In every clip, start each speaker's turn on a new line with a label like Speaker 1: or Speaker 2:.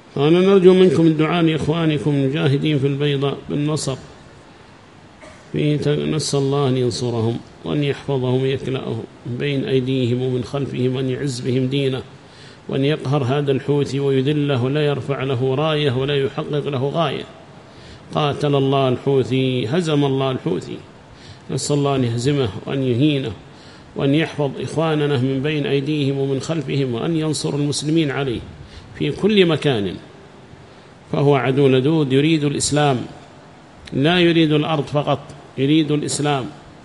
Speaker 1: قال نرجو منكم الدعاء لإخوانكم المجاهدين في البيضاء بالنصر نسأل الله أن ينصرهم وأن يحفظهم ويكلأهم من بين أيديهم ومن خلفهم وأن يعز بهم دينه وأن يقهر هذا الحوثي ويذله ولا يرفع له راية ولا يحقق له غاية. قاتل الله الحوثي، هزم الله الحوثي، نسأل الله أن يهزمه وأن يهينه وأن يحفظ إخواننا من بين أيديهم ومن خلفهم وأن ينصر المسلمين عليه في كل مكان. فهو عدو لدود يريد الإسلام، لا يريد الأرض فقط، يريد الإسلام.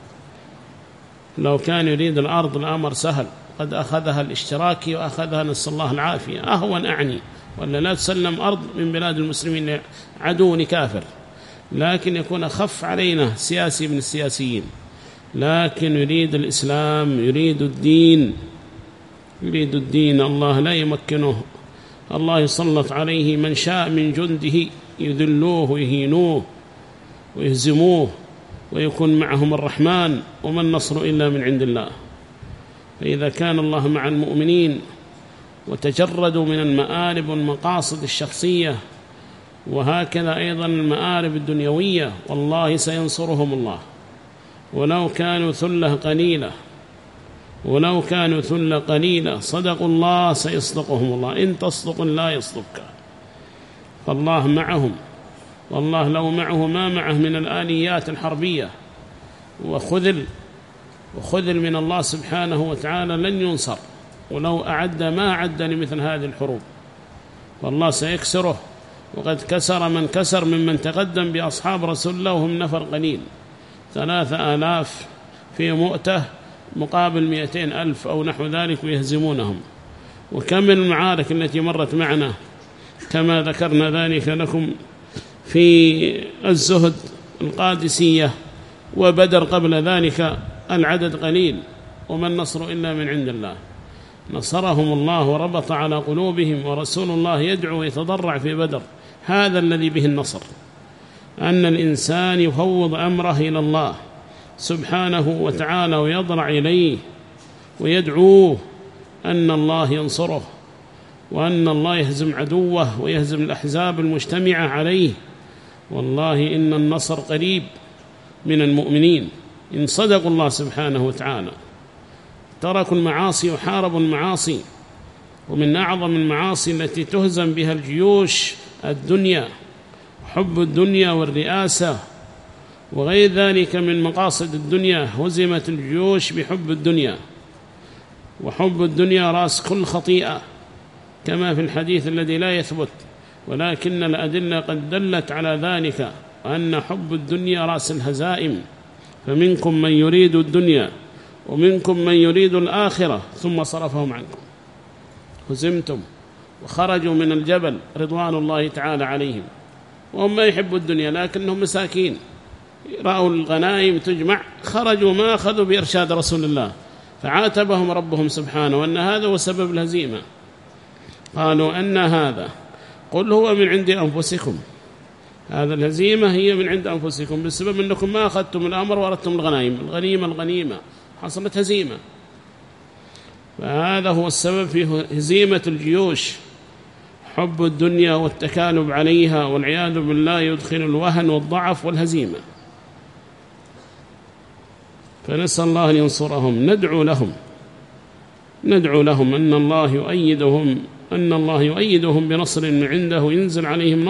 Speaker 1: لو كان يريد الأرض الأمر سهل، قد أخذها الاشتراكي وأخذها نسأل الله العافية أهون أعني، ولا لا تسلم أرض من بلاد المسلمين عدو كافر، لكن يكون أخف علينا سياسي من السياسيين. لكن يريد الإسلام، يريد الدين، يريد الدين. الله لا يمكنه، الله يسلط عليه من شاء من جنده يذلوه ويهينوه ويهزموه ويكون معهم الرحمن، وما النصر إلا من عند الله. فإذا كان الله مع المؤمنين وتجردوا من المآرب والمقاصد الشخصية وهكذا أيضا المآرب الدنيوية، والله سينصرهم الله. ولو كانوا ثلة قليلة، ولو كانوا ثلة قليلة صدقوا الله سيصدقهم الله، إن تصدق لا يصدقك. فالله معهم، والله لو معه ما معه من الآليات الحربية وخذل من الله سبحانه وتعالى لن ينصر، ولو أعد ما أعد لمثل هذه الحروب، والله سيكسره. وقد كسر من كسر ممن تقدم بأصحاب رسول الله وهم نفر قليل، 3000 في مؤتة مقابل 200,000 أو نحو ذلك ويهزمونهم. وكم من المعارك التي مرت معنا كما ذكرنا ذلك لكم في الزهد القادسية وبدر قبل ذلك، العدد قليل وما النصر إلا من عند الله. نصرهم الله وربط على قلوبهم، ورسول الله يدعو ويتضرع في بدر. هذا الذي به النصر، أن الإنسان يفوض أمره إلى الله سبحانه وتعالى ويضرع إليه ويدعوه أن الله ينصره، وأن الله يهزم عدوه ويهزم الأحزاب المجتمعة عليه. والله إن النصر قريب من المؤمنين إن صدقوا الله سبحانه وتعالى، تركوا المعاصي وحاربوا المعاصي. ومن أعظم المعاصي التي تهزم بها الجيوش الدنيا، حب الدنيا والرئاسة وغير ذلك من مقاصد الدنيا. هزمت الجيوش بحب الدنيا، وحب الدنيا رأس كل خطيئة كما في الحديث الذي لا يثبت، ولكن الأدلة قد دلت على ذلك، وأن حب الدنيا رأس الهزائم. فمنكم من يريد الدنيا ومنكم من يريد الآخرة ثم صرفهم عنكم. هزمتم وخرجوا من الجبل رضوان الله تعالى عليهم وهم ما يحبوا الدنيا، لكنهم مساكين رأوا الغنائم تجمع خرجوا ما أخذوا بإرشاد رسول الله، فعاتبهم ربهم سبحانه وأن هذا هو سبب الهزيمة. قالوا أن هذا، قل هو من عند أنفسكم، هذا الهزيمة هي من عند أنفسكم بسبب أنكم ما أخذتم الأمر وأردتم الغنائم. الغنيمة حصلت هزيمة، فهذا هو السبب في هزيمة الجيوش. حب الدنيا والتكالب عليها والعياذ بالله يدخل الوهن والضعف والهزيمة. فنسأل الله أن ينصرهم. ندعو لهم أن الله يؤيدهم بنصر من عنده، ينزل عليهم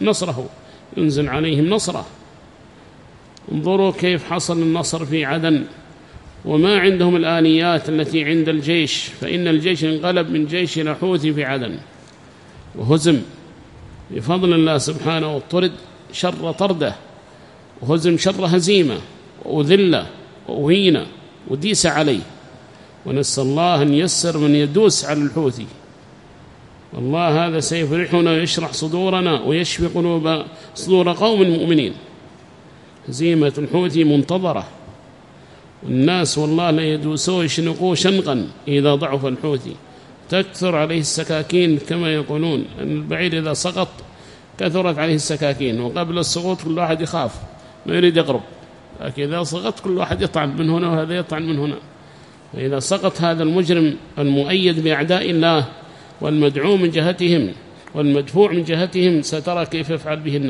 Speaker 1: نصره. انظروا كيف حصل النصر في عدن، وما عندهم الآليات التي عند الجيش، فإن الجيش انقلب من جيش إلى حوثي في عدن وهزم بفضل الله سبحانه، وطرد شر طرده وهزم شر هزيمة وأذلة وأهينة وديس عليه. ونسأل الله أن يسر من يدوس على الحوثي، والله هذا سيفرحنا ويشرح صدورنا ويشفي صدور قوم مؤمنين. هزيمة الحوثي منتظرة، والناس والله لا يدوسوا يشنقوا شنقا إذا ضعف الحوثي. تكثر عليه السكاكين كما يقولون، أن البعير إذا سقط كثرت عليه السكاكين، وقبل السقوط كل واحد يخاف ما يريد يقرب، لكن إذا سقط كل واحد يطعن من هنا وهذا يطعن من هنا. فإذا سقط هذا المجرم المؤيد بأعداء الله والمدعو من جهتهم والمدفوع من جهتهم سترى كيف يفعل به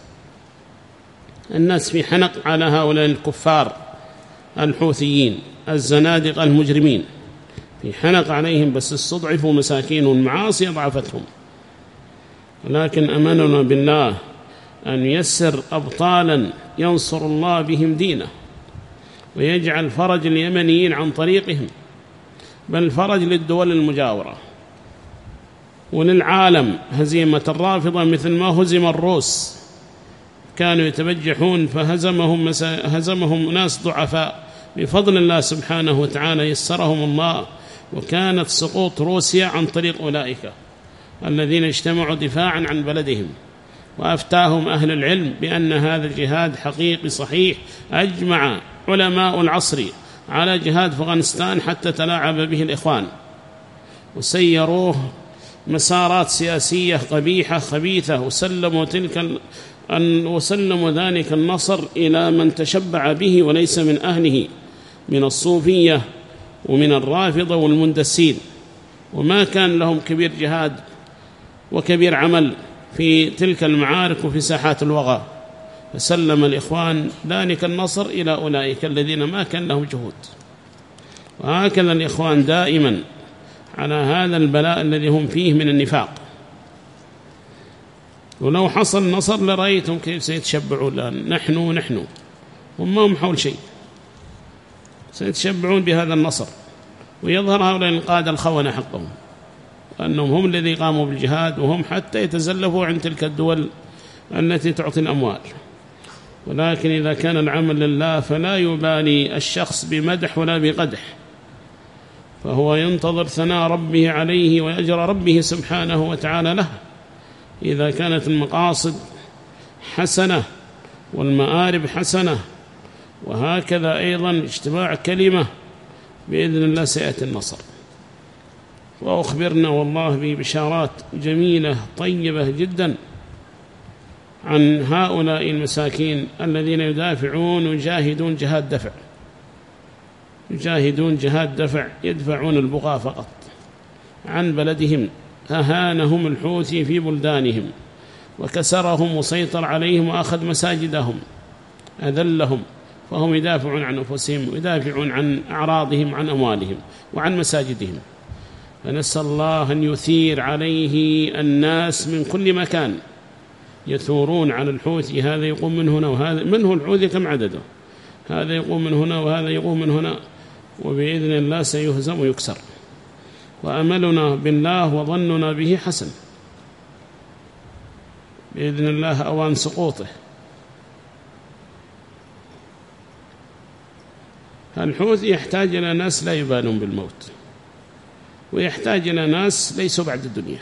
Speaker 1: الناس في حنق على هؤلاء الكفار الحوثيين الزنادقة المجرمين، في حنق عليهم، بس استضعفوا مساكين والمعاصي أضعفتهم. ولكن أمننا بالله أن يسر أبطالا ينصر الله بهم دينه ويجعل فرج اليمنيين عن طريقهم، بل فرج للدول المجاورة وللعالم. هزيمة الرافضة مثل ما هزم الروس، كانوا يتبجحون فهزمهم ناس ضعفاء، بفضل الله سبحانه وتعالى يسرهم الله، وكانت سقوط روسيا عن طريق أولئك الذين اجتمعوا دفاعا عن بلدهم. وأفتاهم أهل العلم بأن هذا الجهاد حقيقي صحيح. أجمع علماء العصر على جهاد أفغانستان حتى تلاعب به الإخوان وسيروه مسارات سياسية قبيحة خبيثة، وسلموا ذلك النصر إلى من تشبع به وليس من أهله، من الصوفية ومن الرافضة والمندسين، وما كان لهم كبير جهاد وكبير عمل في تلك المعارك وفي ساحات الوغى. فسلم الإخوان ذلك النصر إلى أولئك الذين ما كان لهم جهود. وهكذا الإخوان دائما على هذا البلاء الذي هم فيه من النفاق. ولو حصل نصر لرأيتم كيف سيتشبعون الآن، نحن هم ما حول شيء، سيتشبعون بهذا النصر، ويظهر هؤلاء القادة الخونة حقهم أنهم هم الذي قاموا بالجهاد، وهم حتى يتزلفوا عن تلك الدول التي تعطي الأموال. ولكن إذا كان العمل لله فلا يبالي الشخص بمدح ولا بقدح، فهو ينتظر ثناء ربه عليه وأجر ربه سبحانه وتعالى له إذا كانت المقاصد حسنة والمآرب حسنة. وهكذا أيضا اجتماع كلمة بإذن الله سيأتي النصر. وأخبرنا والله ببشارات جميلة طيبة جدا عن هؤلاء المساكين الذين يدافعون ويجاهدون جهاد دفع، يدفعون البغاة فقط عن بلدهم. أهانهم الحوثي في بلدانهم وكسرهم وسيطر عليهم وأخذ مساجدهم، أذلهم، فهم يدافعون عن أنفسهم ويدافعون عن أعراضهم، عن أموالهم وعن مساجدهم. فنسأل الله أن يثير عليه الناس من كل مكان يثورون على الحوثي، هذا يقوم من هنا وهذا منه، الحوثي كم عدده، هذا يقوم من هنا وهذا يقوم من هنا، وبإذن الله سيهزم ويكسر. وأملنا بالله وظننا به حسن، بإذن الله أوان سقوطه. الحوثي يحتاج إلى ناس لا يبالون بالموت، ويحتاج إلى ناس ليسوا بعد الدنيا.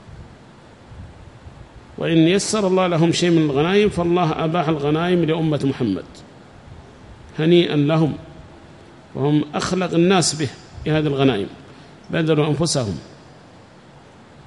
Speaker 1: وإن يسر الله لهم شيء من الغنائم فالله أباح الغنائم لأمة محمد، هنيئا لهم، وهم أخلق الناس به بهذه الغنائم، بذلوا أنفسهم